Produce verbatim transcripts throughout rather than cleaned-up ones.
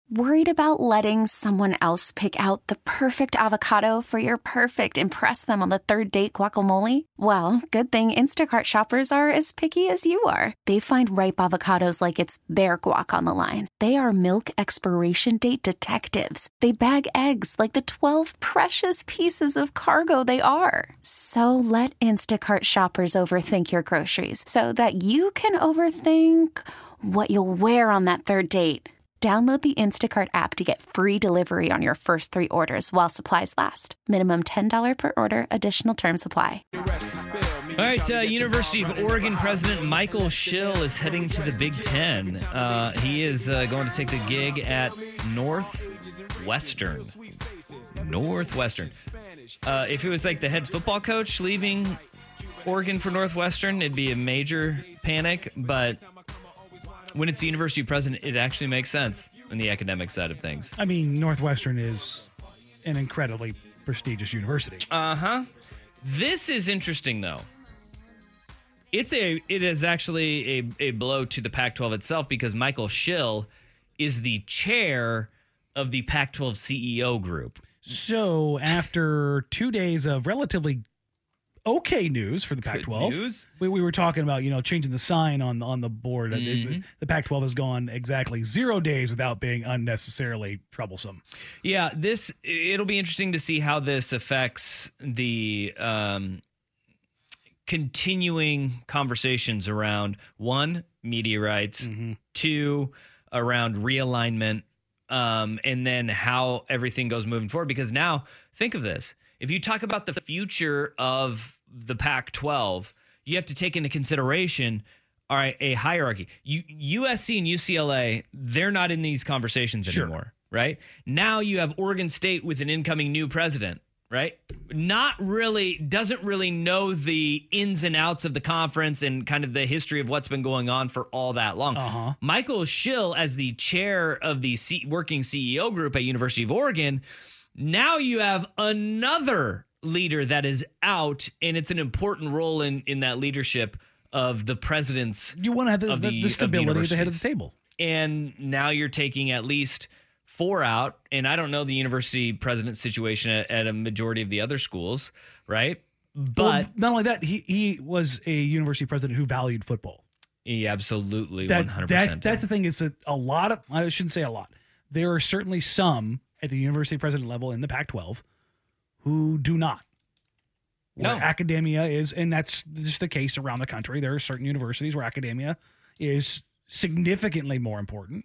Worried about letting someone else pick out the perfect avocado for your perfect impress them on the third date guacamole? Well, good thing Instacart shoppers are as picky as you are. They find ripe avocados like it's their guac on the line. They are milk expiration date detectives. They bag eggs like the twelve precious pieces of cargo they are. So let Instacart shoppers overthink your groceries so that you can overthink what you'll wear on that third date. Download the Instacart app to get free delivery on your first three orders while supplies last. Minimum ten dollars per order. Additional terms apply. All right, uh, University of Oregon President Michael Schill is heading to the Big Ten. Uh, he is uh, going to take the gig at Northwestern. Northwestern. Uh, if it was like the head football coach leaving Oregon for Northwestern, it'd be a major panic, but when it's the university president, it actually makes sense in the academic side of things. I mean, Northwestern is an incredibly prestigious university. Uh-huh. This is interesting, though. It's a it is actually a, a blow to the Pac twelve itself because Michael Schill is the chair of the Pac twelve C E O group. So after two days of relatively okay news for the Pac twelve. News? We, we were talking about, you know, changing the sign on on the board. Mm-hmm. The, the Pac twelve has gone exactly zero days without being unnecessarily troublesome. Yeah, this it'll be interesting to see how this affects the um, continuing conversations around one, media rights, mm-hmm. two, around realignment, um, and then how everything goes moving forward. Because now, think of this. If you talk about the future of the Pac twelve, you have to take into consideration, all right, a hierarchy. You, U S C and U C L A, they're not in these conversations Sure. anymore, right? Now you have Oregon State with an incoming new president, right? Not really, doesn't really know the ins and outs of the conference and kind of the history of what's been going on for all that long. Uh-huh. Michael Schill, as the chair of the C- working C E O group at University of Oregon, now you have another leader that is out, and it's an important role in, in that leadership of the presidents. You want to have the, of the, the, the stability of the at the head of the universities. table. And now you're taking at least four out, and I don't know the university president situation at, at a majority of the other schools, right? But Well, not only that, he he was a university president who valued football. he absolutely That, one hundred that's, percent. that's the thing is that a lot of, I shouldn't say a lot, there are certainly some at the university president level in the Pac twelve who do not. Where No. academia is, and that's just the case around the country. There are certain universities where academia is significantly more important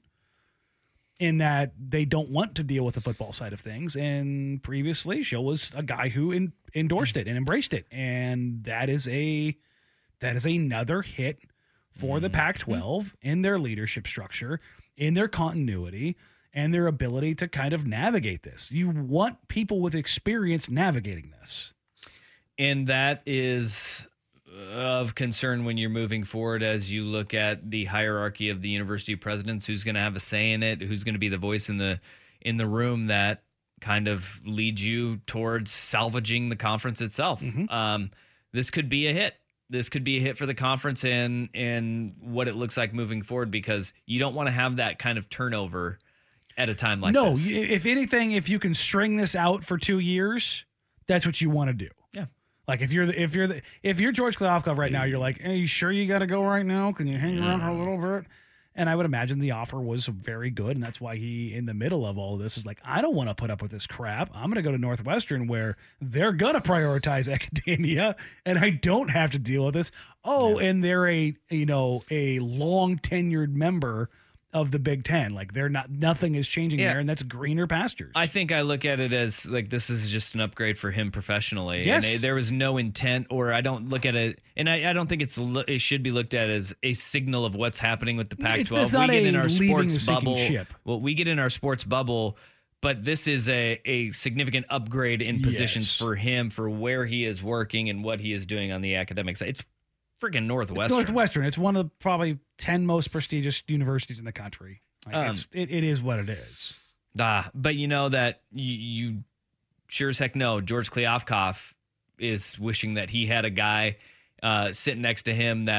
in that they don't want to deal with the football side of things. And previously, Schill was a guy who in, endorsed it and embraced it. And that is a that is another hit for the Pac twelve in their leadership structure, in their continuity, and their ability to kind of navigate this. You want people with experience navigating this. And that is of concern when you're moving forward as you look at the hierarchy of the university presidents, who's going to have a say in it, who's going to be the voice in the in the room that kind of leads you towards salvaging the conference itself. Mm-hmm. Um, this could be a hit. This could be a hit for the conference and and what it looks like moving forward, because you don't want to have that kind of turnover at a time like no, this. y- if anything, if you can string this out for two years, that's what you want to do. Yeah. Like if you're the, if you're the, if you're George Kliavkoff right now, you're like, "Are you sure you got to go right now? Can you hang around for a little bit?" And I would imagine the offer was very good, and that's why he, in the middle of all of this, is like, "I don't want to put up with this crap. I'm going to go to Northwestern where they're going to prioritize academia, and I don't have to deal with this." Oh, Yeah. and they're a you know a long tenured member of the Big Ten. Like they're not, nothing is changing Yeah. there, and that's greener pastures. I think I look at it as like this is just an upgrade for him professionally. Yes. And it- there was no intent, or I don't look at it, and I, I don't think it's lo- it should be looked at as a signal of what's happening with the Pac It's- twelve. it's not we get a in our leaving sports the sinking bubble. ship. Well, we get in our sports bubble, but this is a, a significant upgrade in positions Yes. for him for where he is working and what he is doing on the academic side. It's freaking Northwestern. Northwestern. It's one of the probably ten most prestigious universities in the country. Like Um, it's, it, it is what it is. Ah, but you know that you, you sure as heck know George Kliavkoff is wishing that he had a guy uh, sitting next to him that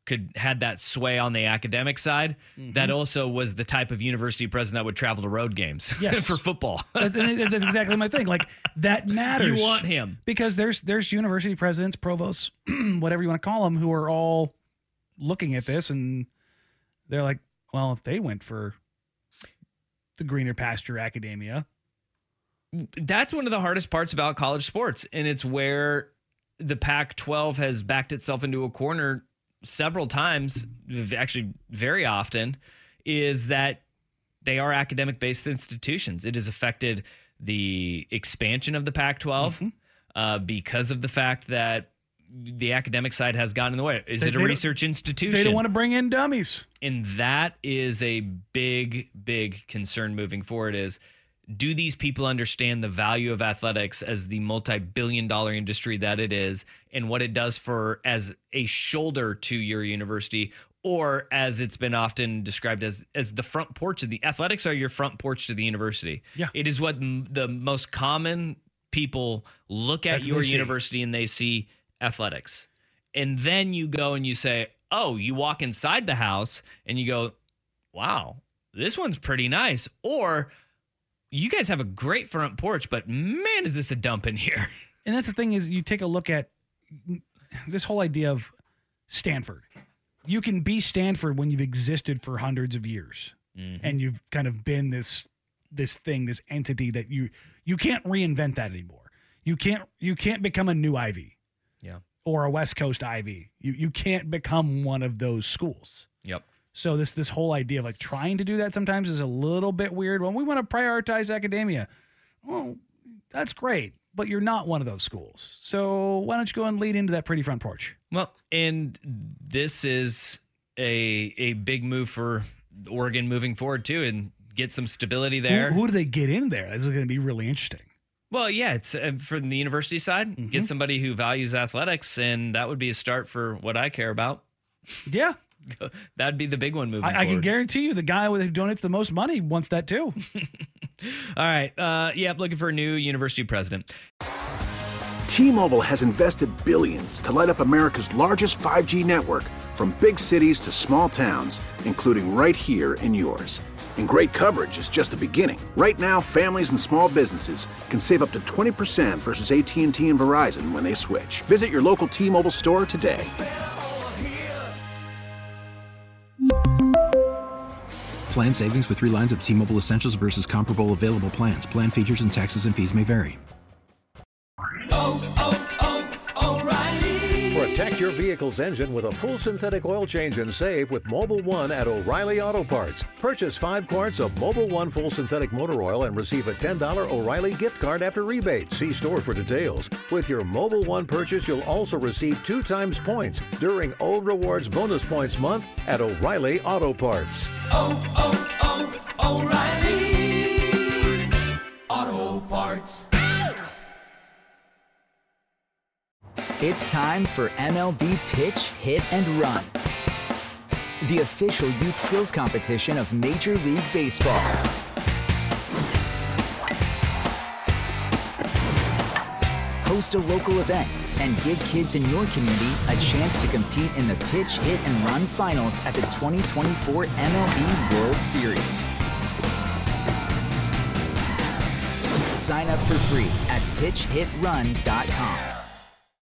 could had that sway on the academic side, mm-hmm. that also was the type of university president that would travel to road games yes. for football. that's, that's exactly my thing. Like, that matters. You want him. Because there's there's university presidents, provosts, whatever you want to call them, who are all looking at this, and they're like, well, if they went for the greener pasture academia. That's one of the hardest parts about college sports, and it's where the Pac twelve has backed itself into a corner several times, actually very often, is that they are academic-based institutions. It has affected the expansion of the Pac twelve mm-hmm. uh, because of the fact that the academic side has gotten in the way. Is they, it a research institution? They don't want to bring in dummies. And that is a big, big concern moving forward is, do these people understand the value of athletics as the multi-billion dollar industry that it is, and what it does for as a shoulder to your university, or as it's been often described as as the front porch of the athletics are your front porch to the university. Yeah. It is what m- the most common people look at That's your university and they see athletics. And then you go and you say, oh, you walk inside the house and you go, wow, this one's pretty nice. Or, you guys have a great front porch, but man, is this a dump in here. And that's the thing is, you take a look at this whole idea of Stanford. You can be Stanford when you've existed for hundreds of years, mm-hmm. and you've kind of been this this thing, this entity that you you can't reinvent that anymore. You can't you can't become a new Ivy, yeah, or a West Coast Ivy. You you can't become one of those schools. Yep. So this this whole idea of like trying to do that sometimes is a little bit weird. When we want to prioritize academia, well, that's great, but you're not one of those schools. So why don't you go and lead into that pretty front porch? Well, and this is a a big move for Oregon moving forward too, and get some stability there. Who, who do they get in there? This is going to be really interesting. Well, yeah, it's uh, from the university side. Mm-hmm. Get somebody who values athletics, and that would be a start for what I care about. Yeah. That'd be the big one moving I, forward. I can guarantee you the guy who donates the most money wants that too. All right. Uh, yep, looking for a new university president. T-Mobile has invested billions to light up America's largest five G network, from big cities to small towns, including right here in yours. And great coverage is just the beginning. Right now, families and small businesses can save up to twenty percent versus A T and T and Verizon when they switch. Visit your local T-Mobile store today. Plan savings with three lines of T-Mobile Essentials versus comparable available plans. Plan features and taxes and fees may vary. Oh, oh, oh, O'Reilly. Protect your vehicle's engine with a full synthetic oil change and save with Mobil one at O'Reilly Auto Parts. Purchase five quarts of Mobil one full synthetic motor oil and receive a ten dollars O'Reilly gift card after rebate. See store for details. With your Mobil one purchase, you'll also receive two times points during O Rewards Bonus Points Month at O'Reilly Auto Parts. Oh, oh, oh, O'Reilly Auto Parts. It's time for M L B Pitch, Hit, and Run, the official youth skills competition of Major League Baseball. Host a local event and give kids in your community a chance to compete in the Pitch, Hit, and Run finals at the twenty twenty-four M L B World Series. Sign up for free at pitch hit run dot com.